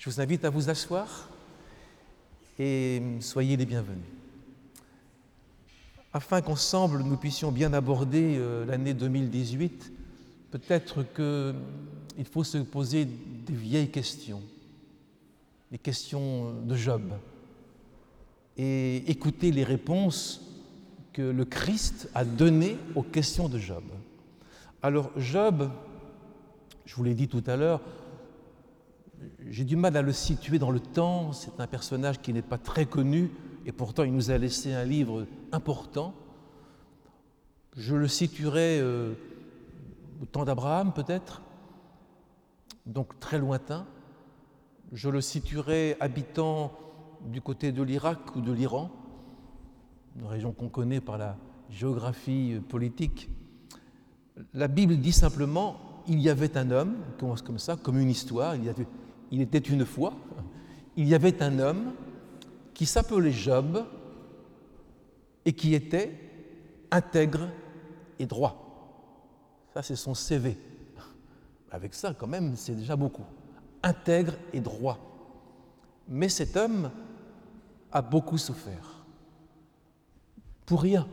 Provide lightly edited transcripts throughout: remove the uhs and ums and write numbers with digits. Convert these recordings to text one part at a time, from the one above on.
Je vous invite à vous asseoir et soyez les bienvenus. Afin qu'ensemble nous puissions bien aborder l'année 2018, peut-être qu'il faut se poser des vieilles questions, les questions de Job, et écouter les réponses que le Christ a données aux questions de Job. Alors Job, je vous l'ai dit tout à l'heure, j'ai du mal à le situer dans le temps. C'est un personnage qui n'est pas très connu et pourtant il nous a laissé un livre important. Je le situerai au temps d'Abraham peut-être, donc très lointain. Je le situerai habitant du côté de l'Irak ou de l'Iran, une région qu'on connaît par la géographie politique. La Bible dit simplement « il y avait un homme », commence comme ça, comme une histoire, il était une fois, il y avait un homme qui s'appelait Job et qui était intègre et droit. Ça, c'est son CV. Avec ça, quand même, c'est déjà beaucoup. Intègre et droit. Mais cet homme a beaucoup souffert. Pour rien.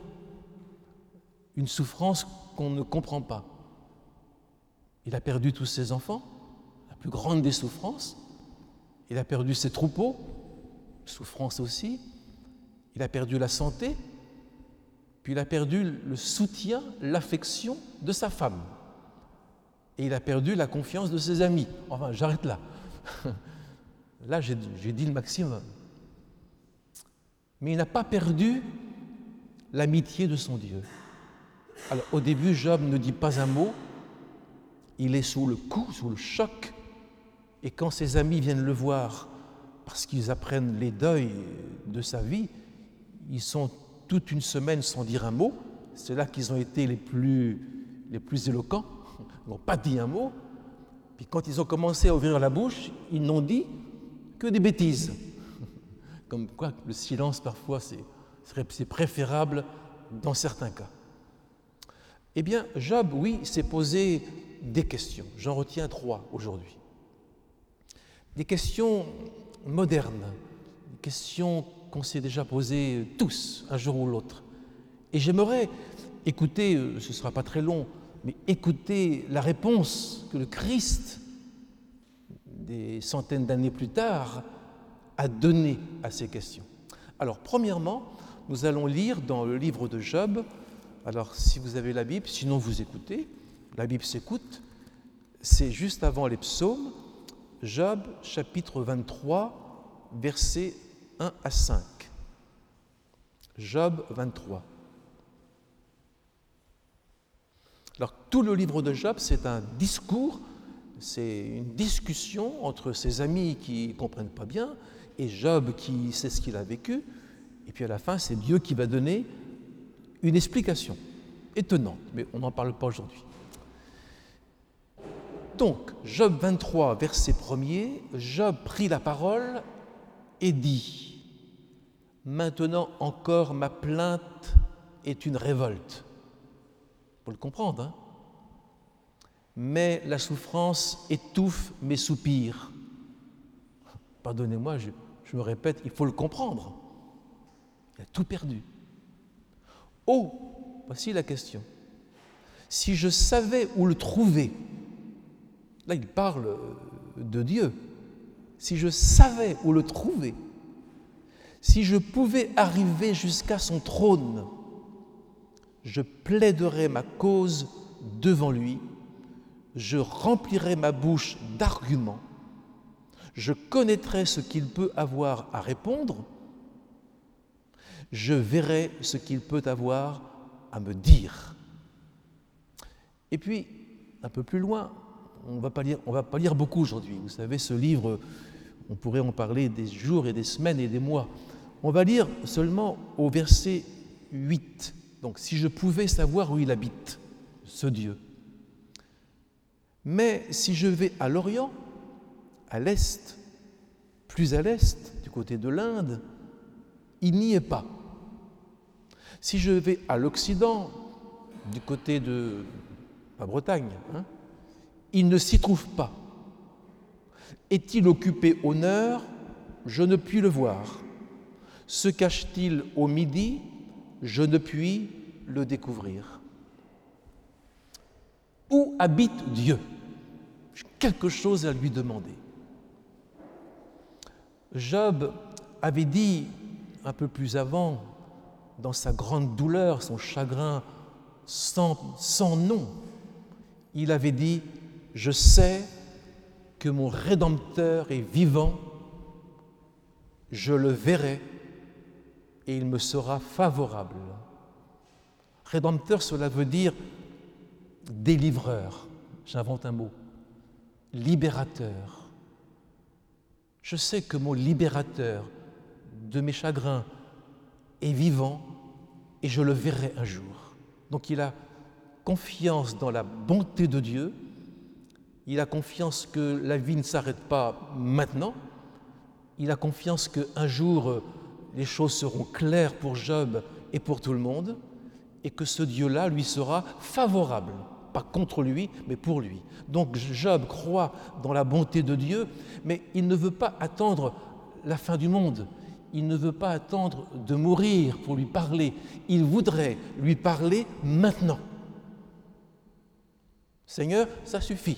Une souffrance qu'on ne comprend pas. Il a perdu tous ses enfants, la plus grande des souffrances. Il a perdu ses troupeaux, souffrance aussi. Il a perdu la santé, puis il a perdu le soutien, l'affection de sa femme. Et il a perdu la confiance de ses amis. Enfin, j'arrête là. Là, j'ai dit le maximum. Mais il n'a pas perdu l'amitié de son Dieu. Alors, au début, Job ne dit pas un mot. Il est sous le coup, sous le choc. Et quand ses amis viennent le voir, parce qu'ils apprennent les deuils de sa vie, ils sont toute une semaine sans dire un mot. C'est là qu'ils ont été les plus éloquents. Ils n'ont pas dit un mot. Puis quand ils ont commencé à ouvrir la bouche, ils n'ont dit que des bêtises. Comme quoi le silence, parfois, c'est préférable dans certains cas. Eh bien, Job, oui, s'est posé des questions. J'en retiens 3 aujourd'hui. Des questions modernes, des questions qu'on s'est déjà posées tous, un jour ou l'autre. Et j'aimerais écouter, ce ne sera pas très long, mais écouter la réponse que le Christ, des centaines d'années plus tard, a donnée à ces questions. Alors, premièrement, nous allons lire dans le livre de Job. Alors, si vous avez la Bible, sinon vous écoutez, la Bible s'écoute, c'est juste avant les psaumes, Job, chapitre 23, versets 1 à 5. Job 23. Alors, tout le livre de Job, c'est un discours, c'est une discussion entre ses amis qui ne comprennent pas bien et Job qui sait ce qu'il a vécu. Et puis à la fin, c'est Dieu qui va donner une explication étonnante, mais on n'en parle pas aujourd'hui. Donc, Job 23, verset 1er, Job prit la parole et dit « Maintenant encore ma plainte est une révolte. » Il faut le comprendre, hein ? Mais la souffrance étouffe mes soupirs. Pardonnez-moi, je me répète, il faut le comprendre. Il a tout perdu. Oh, voici la question. Si je savais où le trouver, là il parle de Dieu, si je savais où le trouver, si je pouvais arriver jusqu'à son trône, je plaiderais ma cause devant lui, je remplirais ma bouche d'arguments, je connaîtrais ce qu'il peut avoir à répondre, je verrai ce qu'il peut avoir à me dire. Et puis, un peu plus loin, on ne va pas lire beaucoup aujourd'hui. Vous savez, ce livre, on pourrait en parler des jours et des semaines et des mois. On va lire seulement au verset 8. Donc, si je pouvais savoir où il habite, ce Dieu. Mais si je vais à l'Orient, à l'Est, plus à l'Est, du côté de l'Inde, il n'y est pas. Si je vais à l'Occident, du côté de la Bretagne, il ne s'y trouve pas. Est-il occupé au nord? Je ne puis le voir. Se cache-t-il au midi? Je ne puis le découvrir. Où habite Dieu? J'ai quelque chose à lui demander. Job avait dit un peu plus avant, dans sa grande douleur, son chagrin sans nom, il avait dit « Je sais que mon Rédempteur est vivant, je le verrai et il me sera favorable. » Rédempteur, cela veut dire délivreur, j'invente un mot, libérateur. Je sais que mon libérateur de mes chagrins est vivant et je le verrai un jour. Donc il a confiance dans la bonté de Dieu, il a confiance que la vie ne s'arrête pas maintenant, il a confiance qu'un jour les choses seront claires pour Job et pour tout le monde et que ce Dieu-là lui sera favorable, pas contre lui, mais pour lui. Donc Job croit dans la bonté de Dieu, mais il ne veut pas attendre la fin du monde. Il ne veut pas attendre de mourir pour lui parler. Il voudrait lui parler maintenant. Seigneur, ça suffit.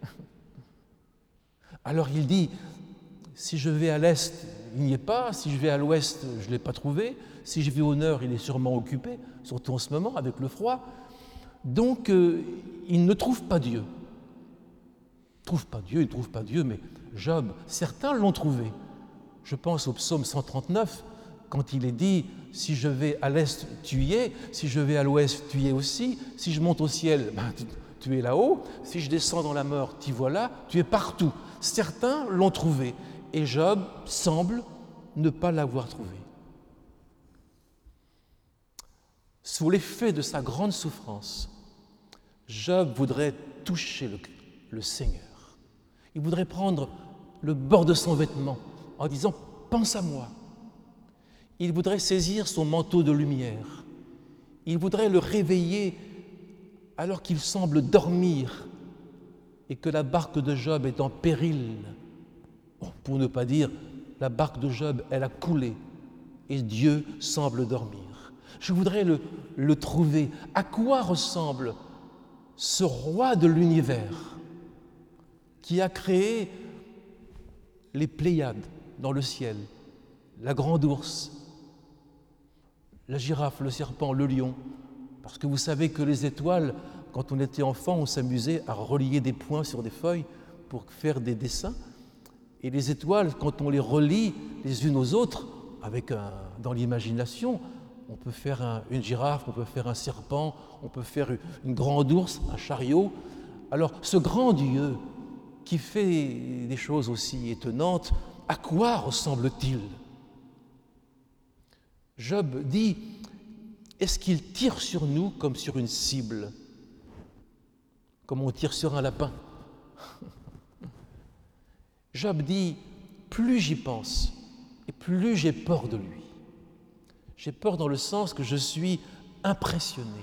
Alors il dit, si je vais à l'est, il n'y est pas. Si je vais à l'ouest, je ne l'ai pas trouvé. Si je vais au nord, il est sûrement occupé, surtout en ce moment avec le froid. Donc il ne trouve pas Dieu. Il ne trouve pas Dieu, mais Job, certains l'ont trouvé. Je pense au psaume 139, quand il est dit « Si je vais à l'est, tu y es. Si je vais à l'ouest, tu y es aussi. Si je monte au ciel, tu es là-haut. Si je descends dans la mort, t'y voilà. Tu es partout. » Certains l'ont trouvé et Job semble ne pas l'avoir trouvé. Sous l'effet de sa grande souffrance, Job voudrait toucher le Seigneur. Il voudrait prendre le bord de son vêtement en disant « Pense à moi ». Il voudrait saisir son manteau de lumière. Il voudrait le réveiller alors qu'il semble dormir et que la barque de Job est en péril. Pour ne pas dire, la barque de Job, elle a coulé et Dieu semble dormir. Je voudrais le trouver. À quoi ressemble ce roi de l'univers qui a créé les Pléiades dans le ciel, la grande ours, la girafe, le serpent, le lion. Parce que vous savez que les étoiles, quand on était enfant, on s'amusait à relier des points sur des feuilles pour faire des dessins. Et les étoiles, quand on les relie les unes aux autres, dans l'imagination, on peut faire une girafe, on peut faire un serpent, on peut faire une grande ours, un chariot. Alors, ce grand Dieu qui fait des choses aussi étonnantes, à quoi ressemble-t-il? Job dit, est-ce qu'il tire sur nous comme sur une cible, comme on tire sur un lapin? Job dit, plus j'y pense et plus j'ai peur de lui. J'ai peur dans le sens que je suis impressionné.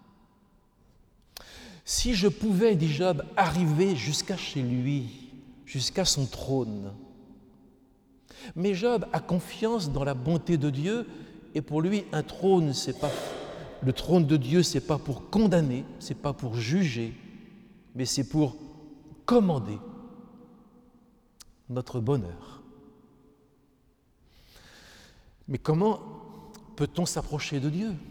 Si je pouvais, dit Job, arriver jusqu'à chez lui, jusqu'à son trône. Mais Job a confiance dans la bonté de Dieu et pour lui, un trône, le trône de Dieu, ce n'est pas pour condamner, ce n'est pas pour juger, mais c'est pour commander notre bonheur. Mais comment peut-on s'approcher de Dieu?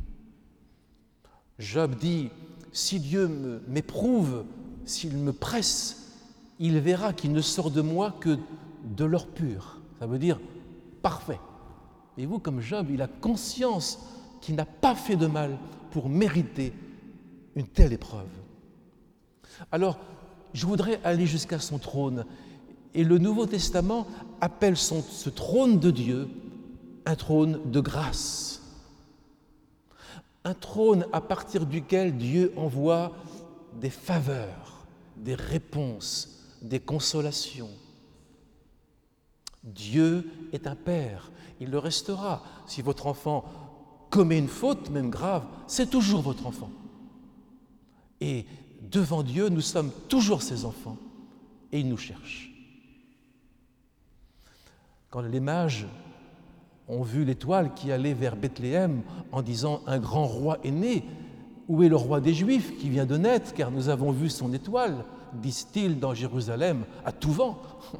Job dit, si Dieu m'éprouve, s'il me presse, il verra qu'il ne sort de moi que de l'or pur. Ça veut dire parfait. Et vous, comme Job, il a conscience qu'il n'a pas fait de mal pour mériter une telle épreuve. Alors, je voudrais aller jusqu'à son trône. Et le Nouveau Testament appelle ce trône de Dieu un trône de grâce. Un trône à partir duquel Dieu envoie des faveurs, des réponses, des consolations. Dieu est un Père, il le restera. Si votre enfant commet une faute, même grave, c'est toujours votre enfant. Et devant Dieu, nous sommes toujours ses enfants et il nous cherche. quand les mages ont vu l'étoile qui allait vers Bethléem en disant « Un grand roi est né ». Où est le roi des Juifs qui vient de naître, car nous avons vu son étoile, disent-ils dans Jérusalem, à tout vent.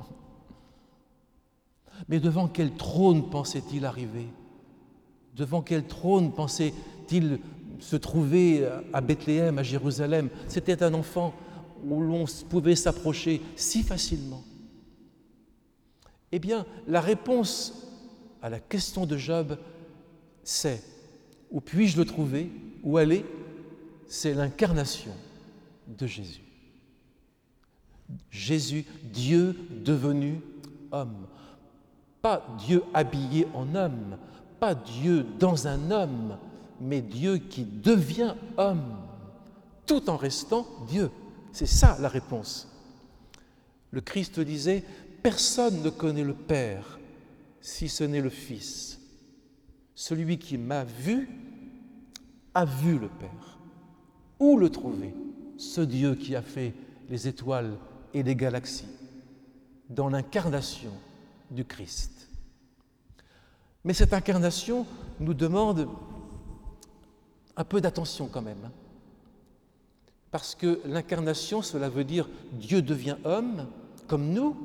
Mais devant quel trône pensait-il arriver? Devant quel trône pensait-il se trouver à Bethléem, à Jérusalem? C'était un enfant où l'on pouvait s'approcher si facilement. Eh bien, la réponse à la question de Job, c'est « Où puis-je le trouver? Où aller ?» C'est l'incarnation de Jésus. Jésus, Dieu devenu homme. Pas Dieu habillé en homme, pas Dieu dans un homme, mais Dieu qui devient homme, tout en restant Dieu. C'est ça la réponse. Le Christ disait « Personne ne connaît le Père si ce n'est le Fils. Celui qui m'a vu a vu le Père. » Où le trouver, ce Dieu qui a fait les étoiles et les galaxies? Dans l'incarnation du Christ. Mais cette incarnation nous demande un peu d'attention quand même. Parce que l'incarnation, cela veut dire Dieu devient homme, comme nous.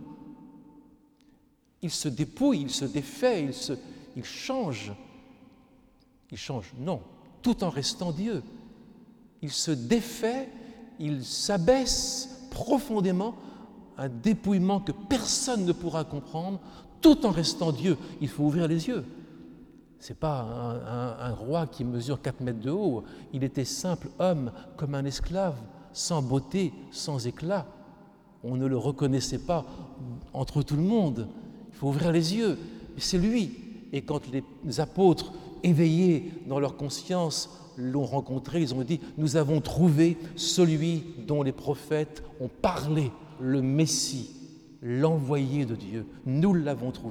Il se dépouille, il se défait, il change. Il change, non, tout en restant Dieu. Il se défait, il s'abaisse profondément, un dépouillement que personne ne pourra comprendre, tout en restant Dieu. Il faut ouvrir les yeux. Ce n'est pas un roi qui mesure 4 mètres de haut. Il était simple homme, comme un esclave, sans beauté, sans éclat. On ne le reconnaissait pas entre tout le monde. Il faut ouvrir les yeux. Mais c'est lui. Et quand les apôtres, éveillés dans leur conscience, l'ont rencontré, ils ont dit « Nous avons trouvé celui dont les prophètes ont parlé, le Messie, l'envoyé de Dieu. Nous l'avons trouvé. »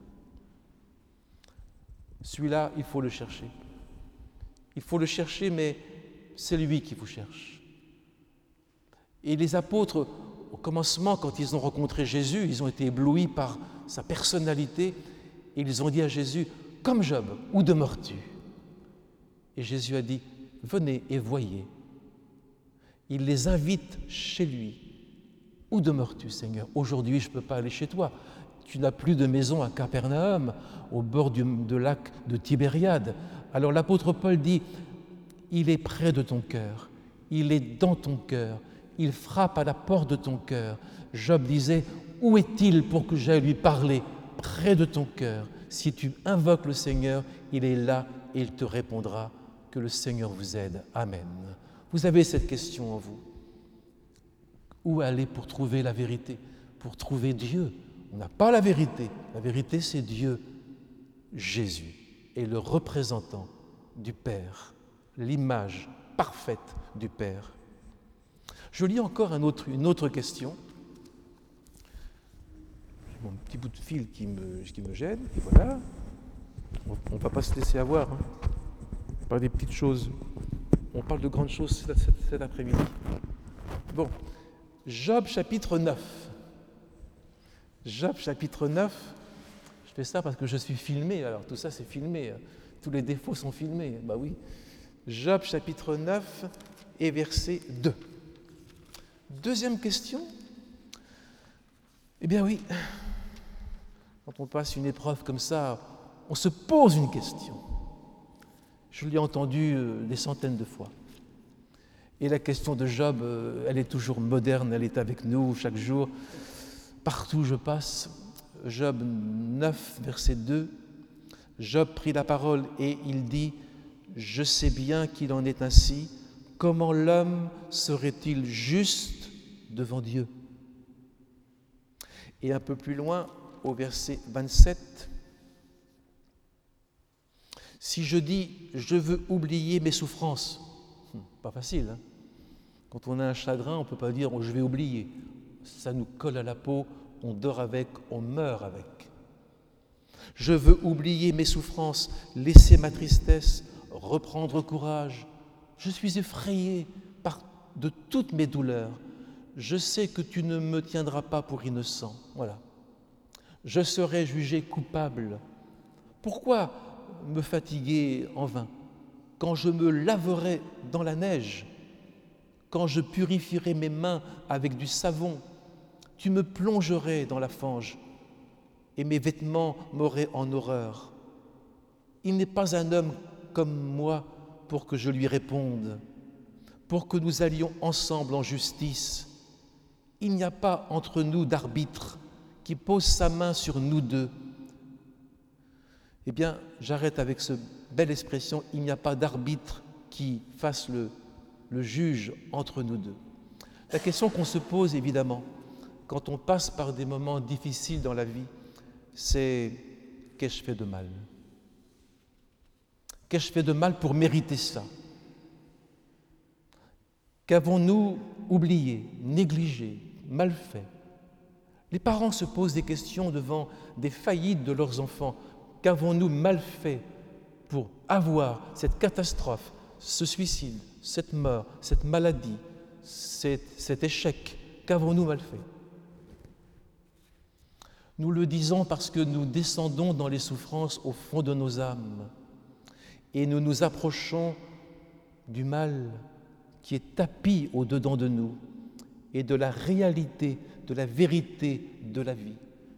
Celui-là, il faut le chercher. Il faut le chercher, mais c'est lui qui vous cherche. Et les apôtres, au commencement, quand ils ont rencontré Jésus, ils ont été éblouis par sa personnalité et ils ont dit à Jésus « Comme Job, où demeures-tu » Et Jésus a dit, venez et voyez. Il les invite chez lui. Où demeures-tu, Seigneur? Aujourd'hui, je ne peux pas aller chez toi. Tu n'as plus de maison à Capernaum, au bord du lac de Tibériade. Alors l'apôtre Paul dit, il est près de ton cœur, il est dans ton cœur, il frappe à la porte de ton cœur. Job disait, où est-il pour que j'aille lui parler? Près de ton cœur. Si tu invoques le Seigneur, il est là et il te répondra. Que le Seigneur vous aide. Amen. Vous avez cette question en vous. Où aller pour trouver la vérité? Pour trouver Dieu? On n'a pas la vérité. La vérité, c'est Dieu. Jésus est le représentant du Père, l'image parfaite du Père. Je lis encore une autre question. J'ai mon petit bout de fil qui me gêne. Et voilà. On ne va pas se laisser avoir. Par des petites choses. On parle de grandes choses cet après-midi. Bon, Job chapitre 9. Job chapitre 9, je fais ça parce que je suis filmé, alors tout ça c'est filmé, tous les défauts sont filmés, bah oui. Job chapitre 9 et verset 2. Deuxième question. Eh bien oui, quand on passe une épreuve comme ça, on se pose une question. Je l'ai entendu des centaines de fois. Et la question de Job, elle est toujours moderne, elle est avec nous chaque jour. Partout où je passe, Job 9, verset 2, Job prit la parole et il dit « Je sais bien qu'il en est ainsi, comment l'homme serait-il juste devant Dieu ?» Et un peu plus loin, au verset 27, si je dis « je veux oublier mes souffrances », pas facile, hein? Quand on a un chagrin, on ne peut pas dire « je vais oublier ». Ça nous colle à la peau, on dort avec, on meurt avec. Je veux oublier mes souffrances, laisser ma tristesse, reprendre courage. Je suis effrayé de toutes mes douleurs. Je sais que tu ne me tiendras pas pour innocent. Voilà. je serai jugé coupable. Pourquoi me fatiguer en vain? Quand je me laverai dans la neige, quand je purifierai mes mains avec du savon, tu me plongerais dans la fange et mes vêtements m'auraient en horreur. Il n'est pas un homme comme moi pour que je lui réponde, pour que nous allions ensemble en justice. Il n'y a pas entre nous d'arbitre qui pose sa main sur nous deux. Eh bien, j'arrête avec cette belle expression, il n'y a pas d'arbitre qui fasse le juge entre nous deux. La question qu'on se pose, évidemment, quand on passe par des moments difficiles dans la vie, c'est qu'ai-je fait de mal? Qu'ai-je fait de mal pour mériter ça? Qu'avons-nous oublié, négligé, mal fait? Les parents se posent des questions devant des faillites de leurs enfants. Qu'avons-nous mal fait pour avoir cette catastrophe, ce suicide, cette mort, cette maladie, cet échec? Qu'avons-nous mal fait? Nous le disons parce que nous descendons dans les souffrances au fond de nos âmes et nous nous approchons du mal qui est tapi au-dedans de nous et de la réalité, de la vérité de la vie.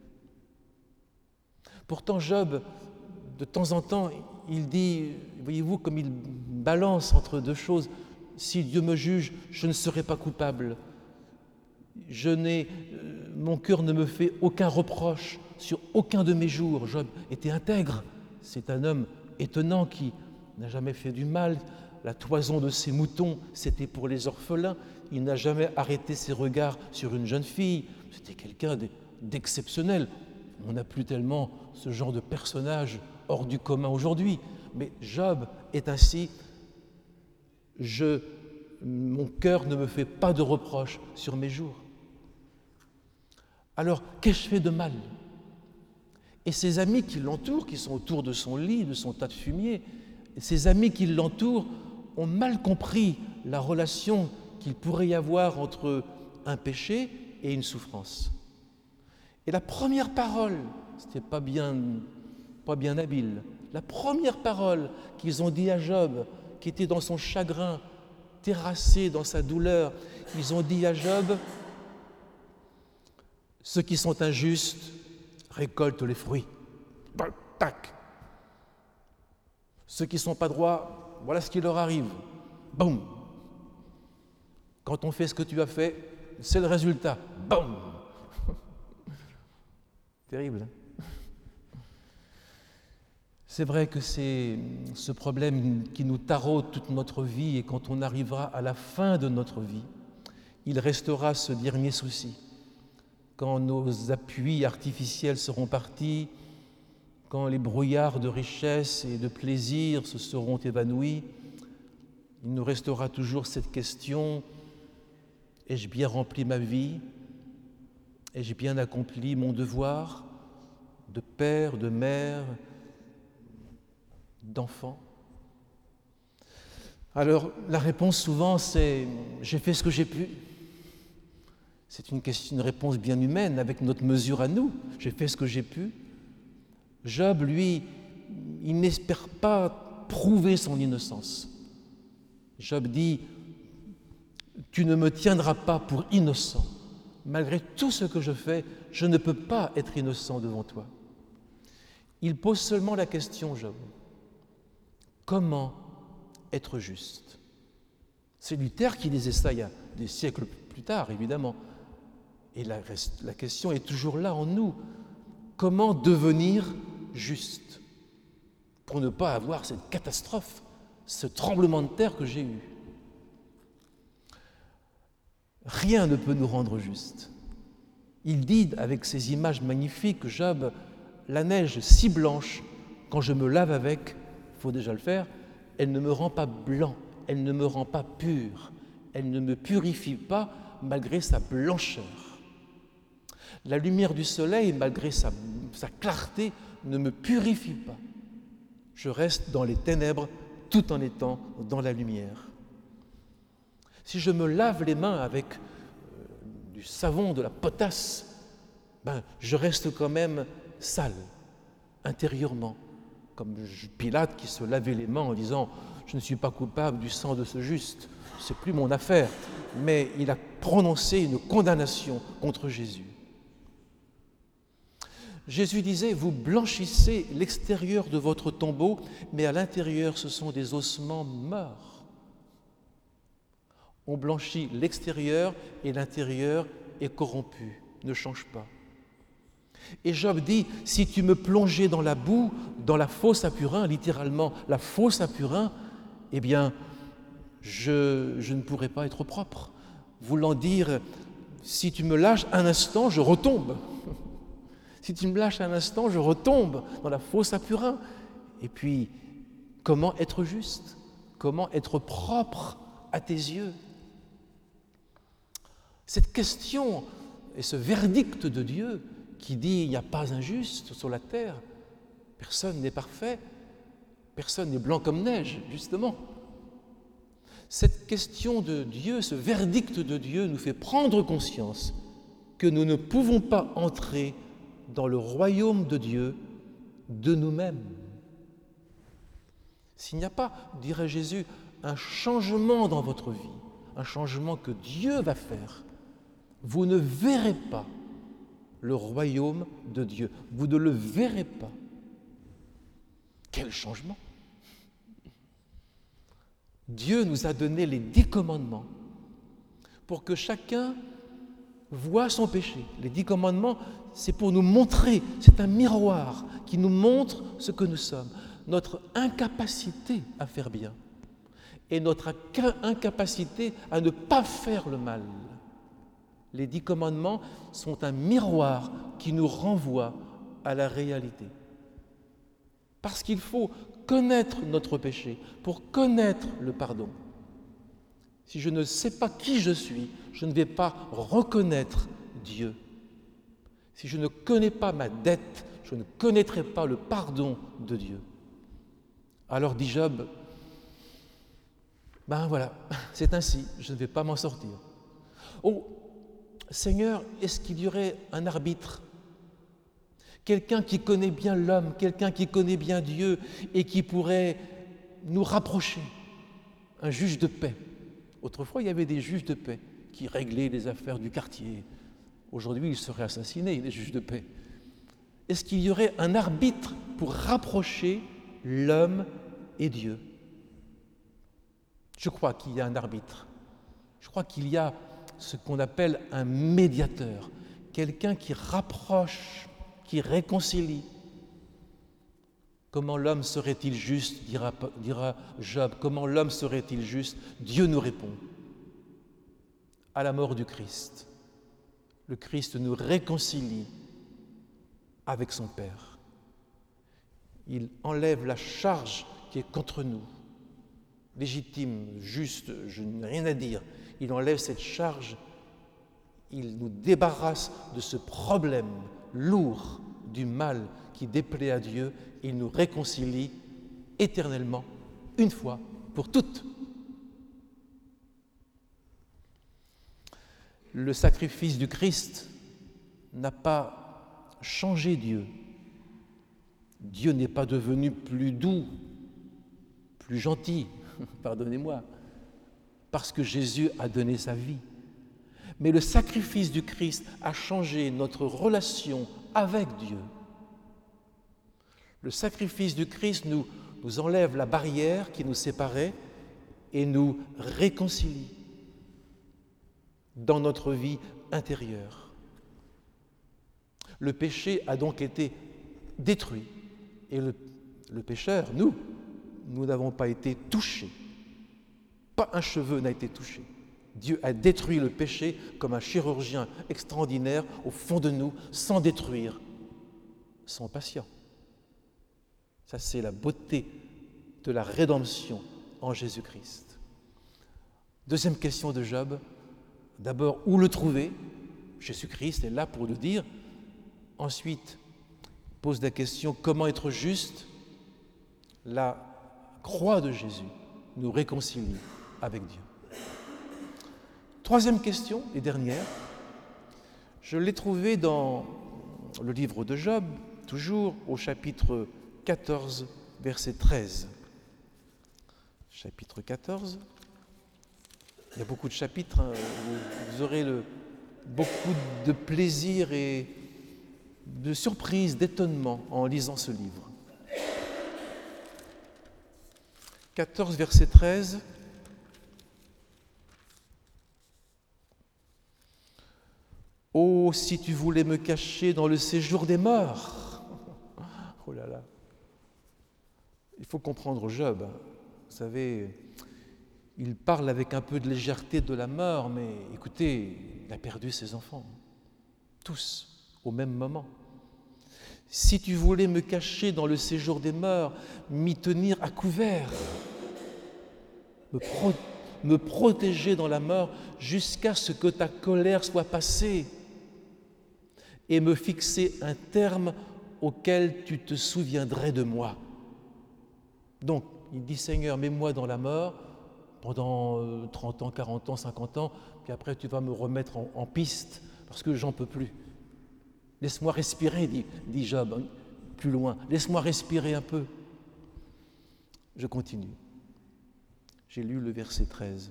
Pourtant, Job, de temps en temps, il dit, voyez-vous, comme il balance entre deux choses, si Dieu me juge, je ne serai pas coupable. Mon cœur ne me fait aucun reproche sur aucun de mes jours. Job était intègre. C'est un homme étonnant qui n'a jamais fait du mal. La toison de ses moutons, c'était pour les orphelins. Il n'a jamais arrêté ses regards sur une jeune fille. C'était quelqu'un d'exceptionnel. On n'a plus tellement ce genre de personnage hors du commun aujourd'hui. Mais Job est ainsi. Mon cœur ne me fait pas de reproches sur mes jours. Alors, qu'ai-je fait de mal? Et ses amis qui l'entourent, qui sont autour de son lit, de son tas de fumier, ses amis qui l'entourent ont mal compris la relation qu'il pourrait y avoir entre un péché et une souffrance. Et la première parole, c'était pas bien habile, la première parole qu'ils ont dit à Job, qui était dans son chagrin, terrassé dans sa douleur, ils ont dit à Job, ceux qui sont injustes récoltent les fruits. Tac. Ceux qui ne sont pas droits, voilà ce qui leur arrive. Boum. Quand on fait ce que tu as fait, c'est le résultat. Boum. Terrible. Hein? C'est vrai que c'est ce problème qui nous taraude toute notre vie et quand on arrivera à la fin de notre vie, il restera ce dernier souci. Quand nos appuis artificiels seront partis, quand les brouillards de richesse et de plaisir se seront évanouis, il nous restera toujours cette question, ai-je bien rempli ma vie? Ai-je bien accompli mon devoir de père, de mère, d'enfant? Alors, la réponse souvent, c'est « j'ai fait ce que j'ai pu ». C'est une réponse bien humaine, avec notre mesure à nous. J'ai fait ce que j'ai pu. Job, lui, il n'espère pas prouver son innocence. Job dit, tu ne me tiendras pas pour innocent. Malgré tout ce que je fais, je ne peux pas être innocent devant toi. Il pose seulement la question, Job, comment être juste? C'est Luther qui disait ça il y a des siècles plus tard, évidemment. Et la question est toujours là en nous. Comment devenir juste pour ne pas avoir cette catastrophe, ce tremblement de terre que j'ai eu? Rien ne peut nous rendre justes. Il dit avec ces images magnifiques, Job, la neige si blanche, quand je me lave avec, il faut déjà le faire, elle ne me rend pas blanc, elle ne me rend pas pur, elle ne me purifie pas malgré sa blancheur. La lumière du soleil, malgré sa clarté, ne me purifie pas. Je reste dans les ténèbres tout en étant dans la lumière. Si je me lave les mains avec du savon, de la potasse, je reste quand même sale, intérieurement, comme Pilate qui se lavait les mains en disant « Je ne suis pas coupable du sang de ce juste, c'est plus mon affaire ». Mais il a prononcé une condamnation contre Jésus. Jésus disait « Vous blanchissez l'extérieur de votre tombeau, mais à l'intérieur, ce sont des ossements morts. » On blanchit l'extérieur et l'intérieur est corrompu, ne change pas. Et Job dit, si tu me plongeais dans la boue, dans la fosse à purin, littéralement la fosse à purin, eh bien, je ne pourrais pas être propre. Voulant dire, si tu me lâches un instant, je retombe. Si tu me lâches un instant, je retombe dans la fosse à purin. Et puis, comment être juste? Comment être propre à tes yeux? Cette question et ce verdict de Dieu qui dit il n'y a pas injuste sur la terre, personne n'est parfait, personne n'est blanc comme neige, justement. Cette question de Dieu, ce verdict de Dieu nous fait prendre conscience que nous ne pouvons pas entrer dans le royaume de Dieu de nous-mêmes. S'il n'y a pas, dirait Jésus, un changement dans votre vie, un changement que Dieu va faire, vous ne verrez pas le royaume de Dieu. Vous ne le verrez pas. Quel changement! Dieu nous a donné les 10 commandements pour que chacun voit son péché. Les 10 commandements, c'est pour nous montrer, c'est un miroir qui nous montre ce que nous sommes, notre incapacité à faire bien et notre incapacité à ne pas faire le mal. Les 10 commandements sont un miroir qui nous renvoie à la réalité. Parce qu'il faut connaître notre péché pour connaître le pardon. Si je ne sais pas qui je suis, je ne vais pas reconnaître Dieu. Si je ne connais pas ma dette, je ne connaîtrai pas le pardon de Dieu. Alors dit Job, voilà, c'est ainsi, je ne vais pas m'en sortir. Oh, Seigneur, est-ce qu'il y aurait un arbitre? Quelqu'un qui connaît bien l'homme, quelqu'un qui connaît bien Dieu et qui pourrait nous rapprocher, un juge de paix. Autrefois, il y avait des juges de paix qui réglaient les affaires du quartier. Aujourd'hui, ils seraient assassinés, les juges de paix. Est-ce qu'il y aurait un arbitre pour rapprocher l'homme et Dieu? Je crois qu'il y a un arbitre. Je crois qu'il y a ce qu'on appelle un médiateur, quelqu'un qui rapproche, qui réconcilie. Comment l'homme serait-il juste, dira Job, comment l'homme serait-il juste? Dieu nous répond. À la mort du Christ, le Christ nous réconcilie avec son Père. Il enlève la charge qui est contre nous. Légitime, juste, je n'ai rien à dire. Il enlève cette charge, il nous débarrasse de ce problème lourd du mal qui déplaît à Dieu, il nous réconcilie éternellement, une fois pour toutes. Le sacrifice du Christ n'a pas changé Dieu. Dieu n'est pas devenu plus doux, plus gentil, pardonnez-moi, parce que Jésus a donné sa vie. Mais le sacrifice du Christ a changé notre relation avec Dieu. Le sacrifice du Christ nous enlève la barrière qui nous séparait et nous réconcilie dans notre vie intérieure. Le péché a donc été détruit et le pécheur, nous n'avons pas été touchés. Pas un cheveu n'a été touché. Dieu a détruit le péché comme un chirurgien extraordinaire au fond de nous, sans détruire son patient. Ça, c'est la beauté de la rédemption en Jésus-Christ. Deuxième question de Job. D'abord, où le trouver? Jésus-Christ est là pour le dire. Ensuite, pose la question, comment être juste? La croix de Jésus nous réconcilie avec Dieu. Troisième question et dernière, je l'ai trouvée dans le livre de Job, toujours au chapitre 14, verset 13. Chapitre 14. Il y a beaucoup de chapitres, hein, vous aurez beaucoup de plaisir et de surprise, d'étonnement en lisant ce livre. 14, verset 13. Oh, si tu voulais me cacher dans le séjour des morts. Oh là là. Il faut comprendre Job. Vous savez, il parle avec un peu de légèreté de la mort, mais écoutez, il a perdu ses enfants. Tous, au même moment. Si tu voulais me cacher dans le séjour des morts, m'y tenir à couvert, me protéger dans la mort jusqu'à ce que ta colère soit passée et me fixer un terme auquel tu te souviendrais de moi. Donc, il dit, Seigneur, mets-moi dans la mort pendant 30 ans, 40 ans, 50 ans, puis après tu vas me remettre en piste parce que j'en peux plus. Laisse-moi respirer, dit Job, plus loin. Laisse-moi respirer un peu. Je continue. J'ai lu le verset 13.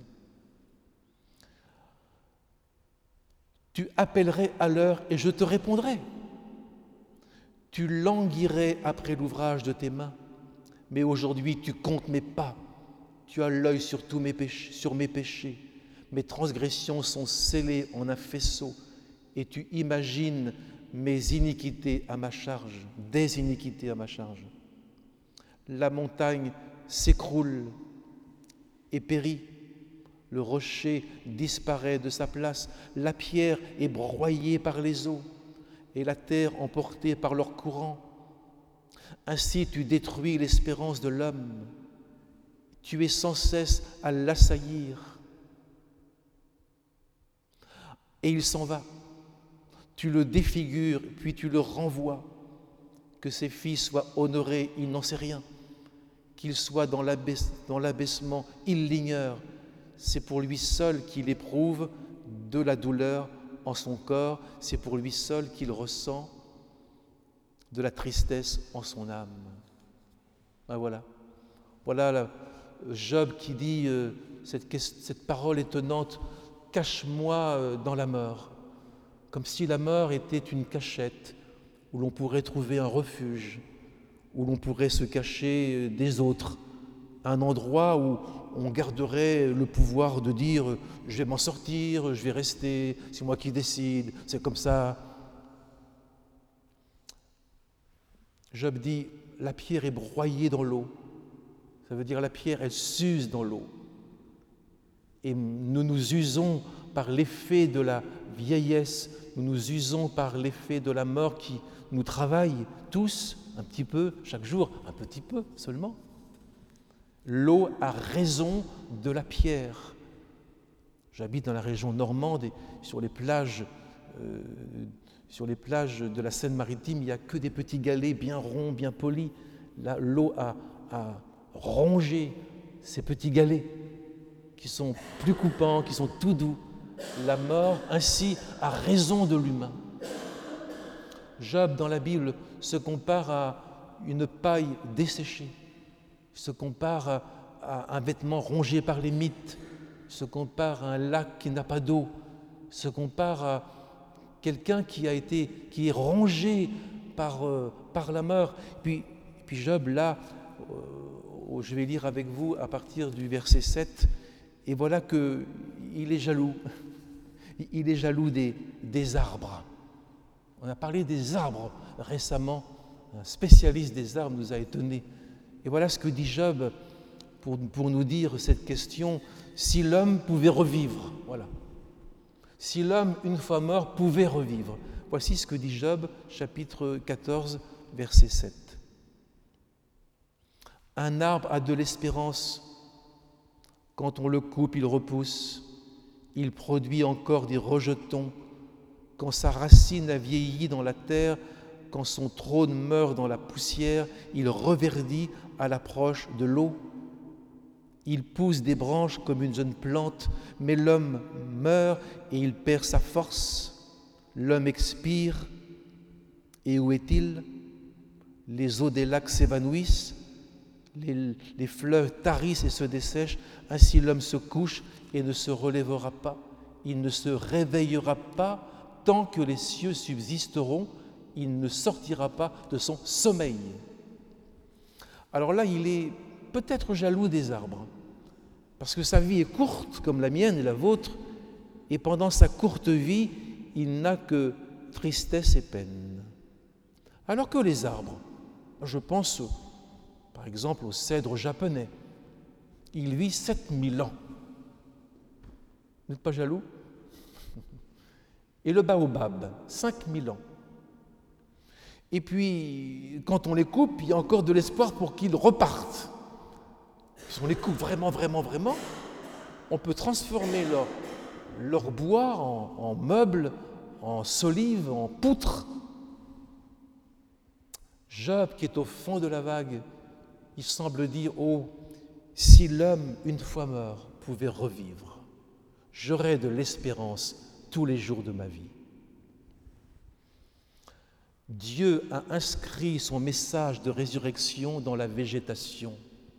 Tu appellerais à l'heure et je te répondrai. Tu languirais après l'ouvrage de tes mains, mais aujourd'hui tu comptes mes pas. Tu as l'œil sur mes péchés. Mes transgressions sont scellées en un faisceau et tu imagines mes iniquités à ma charge, des iniquités à ma charge. La montagne s'écroule et périt. Le rocher disparaît de sa place, la pierre est broyée par les eaux et la terre emportée par leur courant. Ainsi tu détruis l'espérance de l'homme, tu es sans cesse à l'assaillir. Et il s'en va, tu le défigures, puis tu le renvoies. Que ses fils soient honorés, il n'en sait rien. Qu'il soit dans l'abaissement, il l'ignore. C'est pour lui seul qu'il éprouve de la douleur en son corps, c'est pour lui seul qu'il ressent de la tristesse en son âme. Ben voilà Job qui dit cette parole étonnante, cache-moi dans la mort, comme si la mort était une cachette où l'on pourrait trouver un refuge, où l'on pourrait se cacher des autres, un endroit où on garderait le pouvoir de dire « je vais m'en sortir, je vais rester, c'est moi qui décide, c'est comme ça ». Job dit « la pierre est broyée dans l'eau ». Ça veut dire la pierre, elle s'use dans l'eau. Et nous nous usons par l'effet de la vieillesse, nous nous usons par l'effet de la mort qui nous travaille tous, un petit peu, chaque jour, un petit peu seulement. L'eau a raison de la pierre. J'habite dans la région normande et sur les plages de la Seine-Maritime, il n'y a que des petits galets bien ronds, bien polis. Là, l'eau a rongé ces petits galets qui sont plus coupants, qui sont tout doux. La mort, ainsi, a raison de l'humain. Job, dans la Bible, se compare à une paille desséchée, se compare à un vêtement rongé par les mites, se compare à un lac qui n'a pas d'eau, se compare à quelqu'un qui est rongé par la mort. Puis Job, là, je vais lire avec vous à partir du verset 7, et voilà qu'il est jaloux. Il est jaloux des arbres. On a parlé des arbres récemment. Un spécialiste des arbres nous a étonnés. Et voilà ce que dit Job pour nous dire cette question, si l'homme pouvait revivre. Voilà. Si l'homme, une fois mort, pouvait revivre. Voici ce que dit Job, chapitre 14, verset 7. Un arbre a de l'espérance. Quand on le coupe, il repousse. Il produit encore des rejetons. Quand sa racine a vieilli dans la terre, quand son trône meurt dans la poussière, il reverdit à l'approche de l'eau. Il pousse des branches comme une jeune plante, mais l'homme meurt et il perd sa force. L'homme expire Et où est-il? Les eaux des lacs s'évanouissent, les fleuves tarissent et se dessèchent, ainsi l'homme se couche et ne se relèvera pas. Il ne se réveillera pas tant que les cieux subsisteront, il ne sortira pas de son sommeil. Alors là, il est peut-être jaloux des arbres, parce que sa vie est courte, comme la mienne et la vôtre, et pendant sa courte vie, il n'a que tristesse et peine. Alors que les arbres, je pense par exemple au cèdre japonais, il vit 7000 ans. Vous n'êtes pas jaloux? Et le baobab, 5000 ans. Et puis, quand on les coupe, il y a encore de l'espoir pour qu'ils repartent. Si on les coupe vraiment, on peut transformer leur bois en meubles, en solives, en poutres. Job, qui est au fond de la vague, il semble dire « Oh, si l'homme, une fois mort, pouvait revivre, j'aurais de l'espérance tous les jours de ma vie. » Dieu a inscrit son message de résurrection dans la végétation.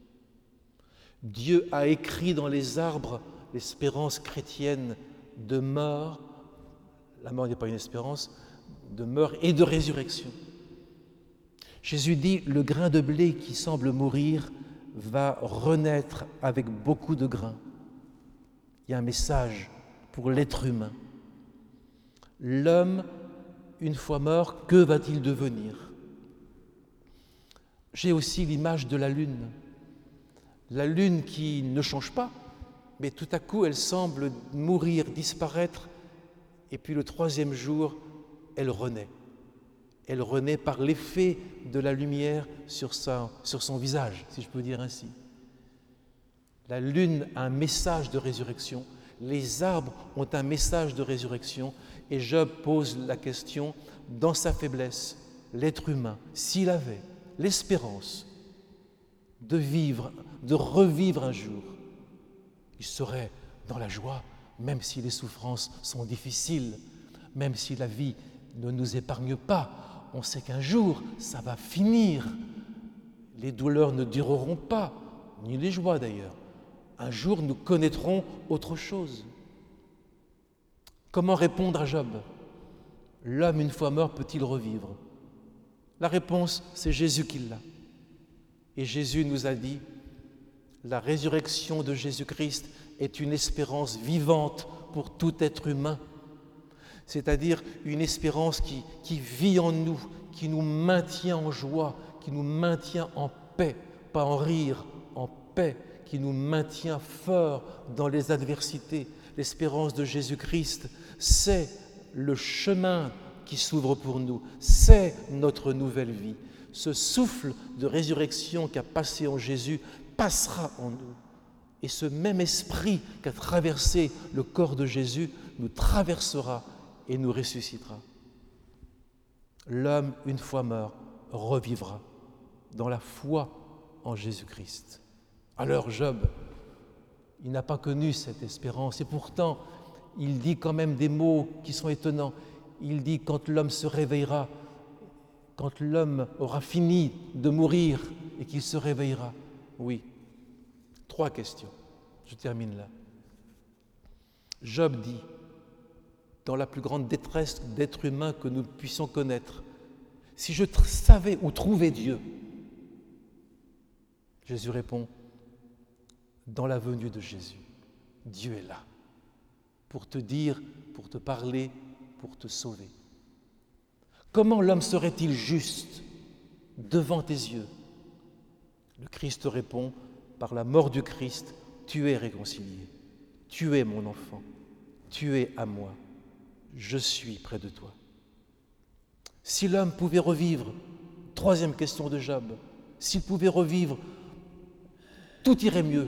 Dieu a écrit dans les arbres l'espérance chrétienne de mort. La mort n'est pas une espérance, de mort et de résurrection. Jésus dit, le grain de blé qui semble mourir va renaître avec beaucoup de grains. Il y a un message pour l'être humain. L'homme, une fois mort, que va-t-il devenir? J'ai aussi l'image de la lune. La lune qui ne change pas, mais tout à coup, elle semble mourir, disparaître, et puis le troisième jour, elle renaît. Elle renaît par l'effet de la lumière sur son visage, si je peux dire ainsi. La lune a un message de résurrection, les arbres ont un message de résurrection, et Job pose la question, dans sa faiblesse, l'être humain, s'il avait l'espérance de vivre, de revivre un jour, il serait dans la joie, même si les souffrances sont difficiles, même si la vie ne nous épargne pas. On sait qu'un jour, ça va finir. Les douleurs ne dureront pas, ni les joies d'ailleurs. Un jour, nous connaîtrons autre chose. Comment répondre à Job? L'homme, une fois mort, peut-il revivre? La réponse, c'est Jésus qui l'a. Et Jésus nous a dit, la résurrection de Jésus-Christ est une espérance vivante pour tout être humain. C'est-à-dire une espérance qui vit en nous, qui nous maintient en joie, qui nous maintient en paix, pas en rire, en paix, qui nous maintient forts dans les adversités. L'espérance de Jésus-Christ, c'est le chemin qui s'ouvre pour nous, c'est notre nouvelle vie. Ce souffle de résurrection qu'a passé en Jésus passera en nous. Et ce même esprit qu'a traversé le corps de Jésus nous traversera et nous ressuscitera. L'homme, une fois mort, revivra dans la foi en Jésus-Christ. Alors Job, il n'a pas connu cette espérance et pourtant, il dit quand même des mots qui sont étonnants. Il dit quand l'homme se réveillera, quand l'homme aura fini de mourir et qu'il se réveillera. Oui, 3 questions. Je termine là. Job dit, dans la plus grande détresse d'être humain que nous puissions connaître, si je savais où trouver Dieu, Jésus répond, dans la venue de Jésus, Dieu est là, pour te dire, pour te parler, pour te sauver. Comment l'homme serait-il juste devant tes yeux? Le Christ répond, par la mort du Christ, tu es réconcilié, tu es mon enfant, tu es à moi, je suis près de toi. Si l'homme pouvait revivre, 3e question de Job, s'il pouvait revivre, tout irait mieux.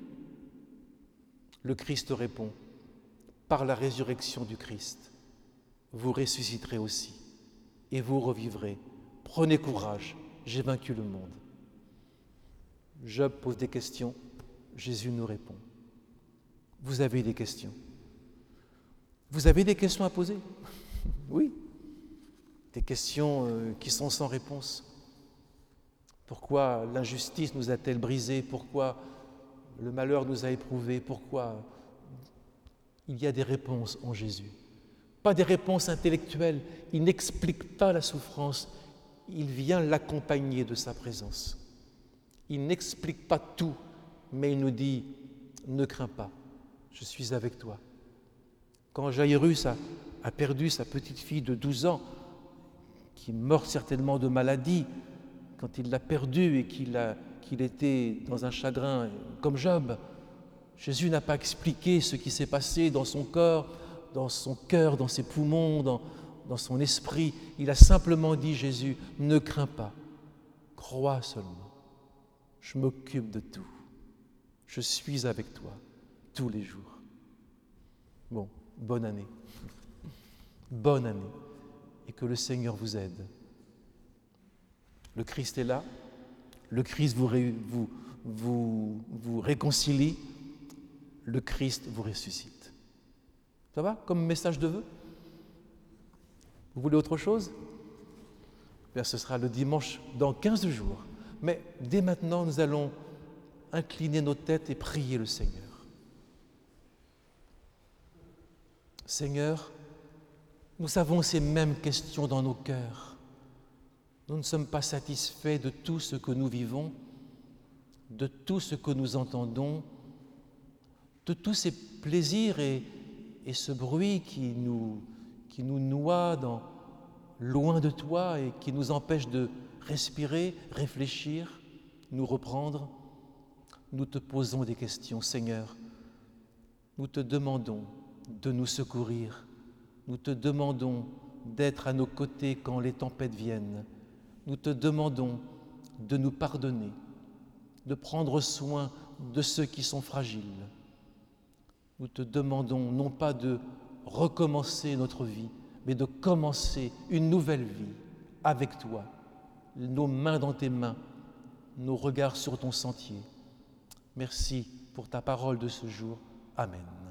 Le Christ répond, par la résurrection du Christ, vous ressusciterez aussi et vous revivrez. Prenez courage, j'ai vaincu le monde. Job pose des questions, Jésus nous répond. Vous avez des questions? Vous avez des questions à poser? Oui. des questions qui sont sans réponse. Pourquoi l'injustice nous a-t-elle brisés? Pourquoi le malheur nous a éprouvés? Pourquoi? Il y a des réponses en Jésus. Pas des réponses intellectuelles. Il n'explique pas la souffrance. Il vient l'accompagner de sa présence. Il n'explique pas tout, mais il nous dit « Ne crains pas, je suis avec toi ». Quand Jairus a perdu sa petite fille de 12 ans, qui est morte certainement de maladie, quand il l'a perdue et qu'il était dans un chagrin comme Job, Jésus n'a pas expliqué ce qui s'est passé dans son corps, dans son cœur, dans ses poumons, dans son esprit. Il a simplement dit, Jésus, ne crains pas, crois seulement. Je m'occupe de tout. Je suis avec toi tous les jours. Bon, bonne année. Bonne année. Et que le Seigneur vous aide. Le Christ est là. Le Christ vous réconcilie. Le Christ vous ressuscite. Ça va comme message de vœu? Vous voulez autre chose? Bien, ce sera le dimanche dans 15 jours. Mais dès maintenant, nous allons incliner nos têtes et prier le Seigneur. Seigneur, nous avons ces mêmes questions dans nos cœurs. Nous ne sommes pas satisfaits de tout ce que nous vivons, de tout ce que nous entendons, de tous ces plaisirs et ce bruit qui nous noie loin de toi et qui nous empêche de respirer, réfléchir, nous reprendre. Nous te posons des questions, Seigneur. Nous te demandons de nous secourir. Nous te demandons d'être à nos côtés quand les tempêtes viennent. Nous te demandons de nous pardonner, de prendre soin de ceux qui sont fragiles. Nous te demandons non pas de recommencer notre vie, mais de commencer une nouvelle vie avec toi, nos mains dans tes mains, nos regards sur ton sentier. Merci pour ta parole de ce jour. Amen.